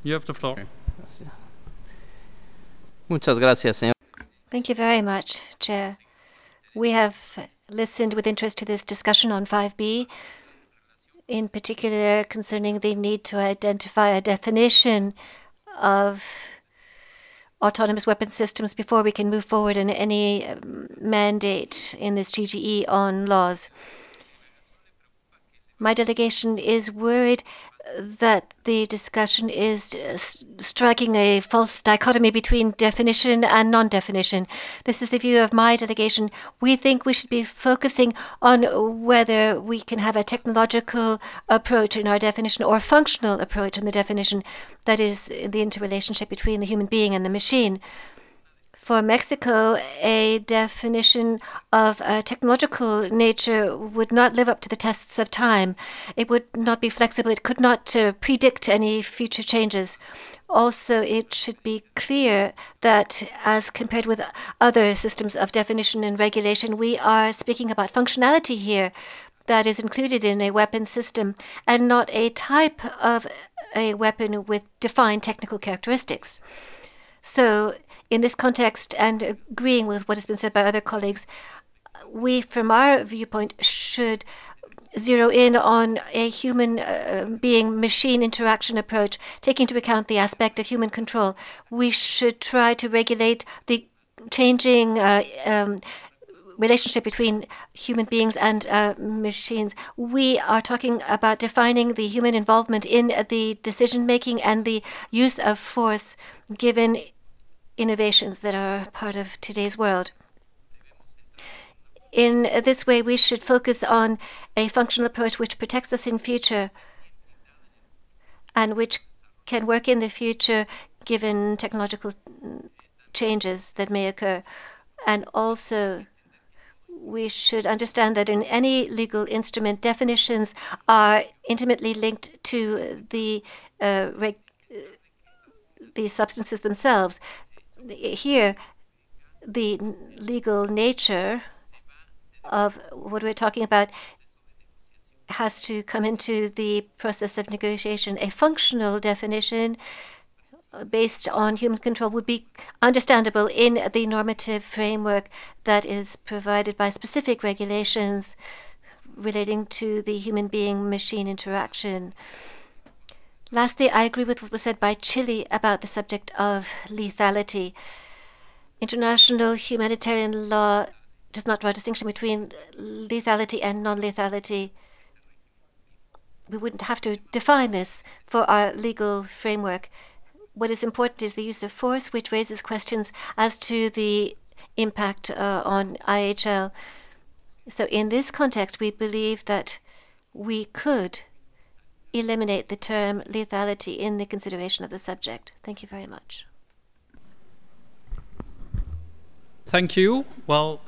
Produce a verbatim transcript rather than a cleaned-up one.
You have the floor. Muchas gracias, señor. Thank you very much, Chair. We have listened with interest to this discussion on five B, in particular concerning the need to identify a definition of autonomous weapon systems before we can move forward in any um, mandate in this G G E on laws. My delegation is worried that the discussion is uh, striking a false dichotomy between definition and non definition. This is the view of my delegation. We think we should be focusing on whether we can have a technological approach in our definition or a functional approach in the definition, that is, the interrelationship between the human being and the machine. For Mexico, a definition of a technological nature would not live up to the tests of time. It would not be flexible. It could not uh, predict any future changes. Also, it should be clear that as compared with other systems of definition and regulation, we are speaking about functionality here that is included in a weapon system and not a type of a weapon with defined technical characteristics. So, in this context, and agreeing with what has been said by other colleagues, we, from our viewpoint, should zero in on a human uh, being machine interaction approach, taking into account the aspect of human control. We should try to regulate the changing uh, um, relationship between human beings and uh, machines. We are talking about defining the human involvement in the decision making and the use of force given innovations that are part of today's world. In this way, we should focus on a functional approach which protects us in future and which can work in the future given technological changes that may occur. And also, we should understand that in any legal instrument, definitions are intimately linked to the uh, reg- the substances themselves. Here, the legal nature of what we're talking about has to come into the process of negotiation. A functional definition based on human control would be understandable in the normative framework that is provided by specific regulations relating to the human being machine interaction. Lastly, I agree with what was said by Chile about the subject of lethality. International humanitarian law does not draw a distinction between lethality and non lethality. We wouldn't have to define this for our legal framework. What is important is the use of force, which raises questions as to the impact uh, on I H L. So, in this context, we believe that we could eliminate the term lethality in the consideration of the subject. Thank you very much. Thank you. Well,